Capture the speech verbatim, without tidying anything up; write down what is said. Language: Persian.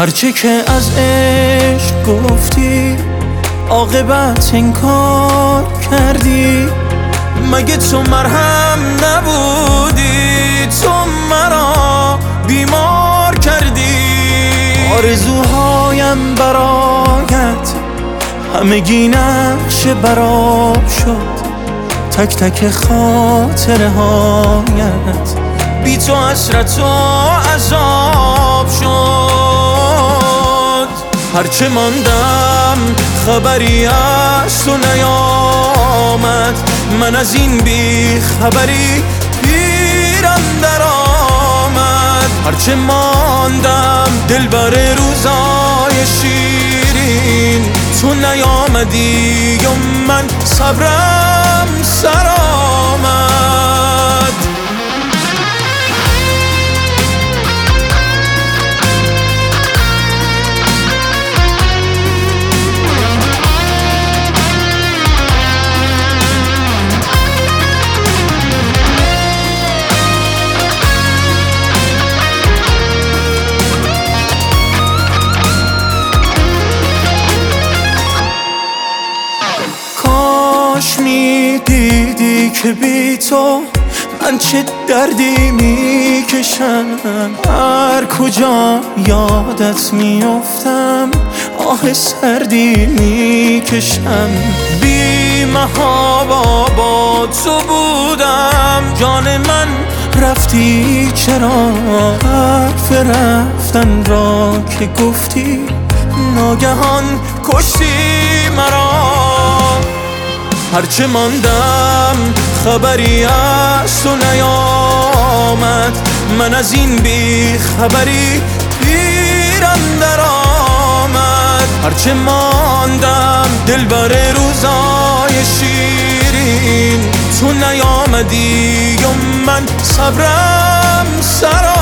هرچه که از عشق گفتی عاقبت انکار کردی. مگه تو مرهم نبودی؟ تو مرا بیمار کردی. آرزوهایم برایت همگی نقش براب شد. تک تک خاطره هایت بی تو حسرت و عذاب شد. هرچه ماندم خبری از تو نیامد. من از این بی خبری پیرم در آمد. هرچه ماندم دلبر روزای شیرین. تو نیامدی و من صبرم سر آمد. کاش می دیدی که بی تو من چه دردی می کشم. هر کجا یادت می افتم آه سردی می کشم. بی محابا با تو بودم جان من رفتی چرا؟ حرف رفتن را که گفتی ناگهان کشتی مرا. هرچه ماندم خبری از تو نیامد. من از این بی خبری پیرم در آمد. هرچه ماندم دلبر روزای شیرین. تو نیامدی و من صبرم سر